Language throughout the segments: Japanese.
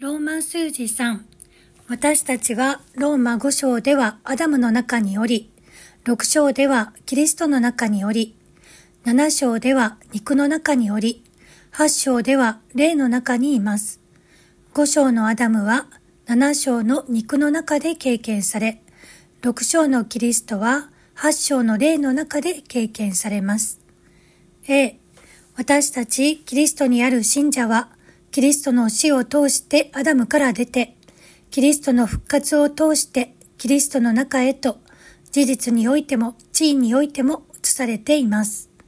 ローマ数字3。私たちはローマ5章ではアダムの中におり、6章ではキリストの中におり、7章では肉の中におり、8章では霊の中にいます。5章のアダムは7章の肉の中で経験され、6章のキリストは8章の霊の中で経験されます。私たちキリストにある信者は、キリストの死を通してアダムから出て、キリストの復活を通してキリストの中へと、事実においても地位においても移されています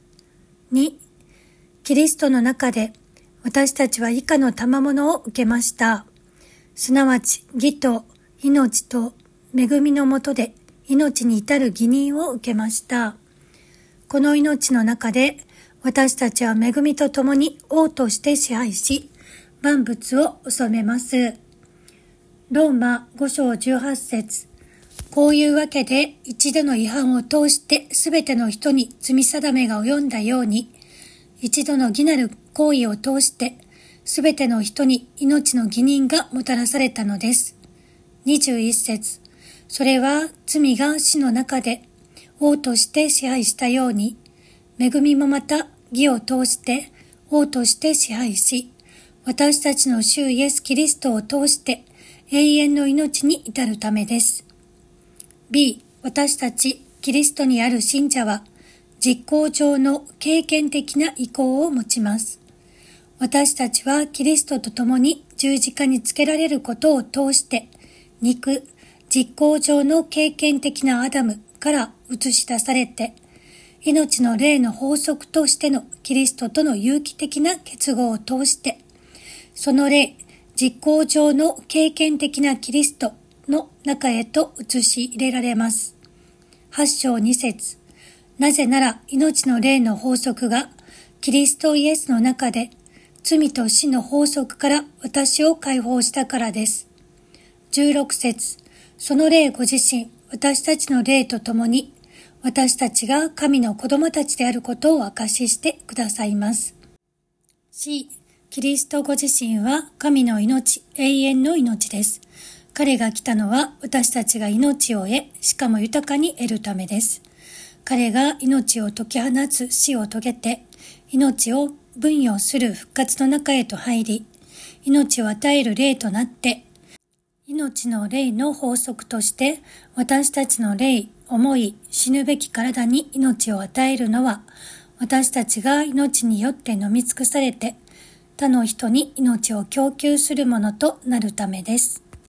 。2、キリストの中で私たちは以下の賜物を受けました。すなわち義と命と恵みのもとで命に至る義人を受けました。この命の中で私たちは恵みとともに王として支配し、万物を治めます。ローマ5章18節。こういうわけで一度の違反を通してすべての人に罪定めが及んだように、一度の義なる行為を通してすべての人に命の義人がもたらされたのです。21節。それは罪が死の中で王として支配したように、恵みもまた義を通して王として支配し、私たちの主イエス・キリストを通して永遠の命に至るためです。B、私たちキリストにある信者は実行上の経験的な意向を持ちます。私たちはキリストと共に十字架につけられることを通して肉、実行上の経験的なアダムから映し出されて、命の霊の法則としてのキリストとの有機的な結合を通して、その霊、実行上の経験的なキリストの中へと移し入れられます。8章2節。なぜなら命の霊の法則がキリストイエスの中で罪と死の法則から私を解放したからです。16節。その霊ご自身、私たちの霊と共に私たちが神の子供たちであることを証ししてくださいます。C、キリストご自身は神の命、永遠の命です。彼が来たのは私たちが命を得、しかも豊かに得るためです。彼が命を解き放つ死を遂げて、命を分与する復活の中へと入り、命を与える霊となって、命の霊の法則として私たちの霊、思い、死ぬべき体に命を与えるのは、私たちが命によって飲み尽くされて、他の人に命を供給するものとなるためです。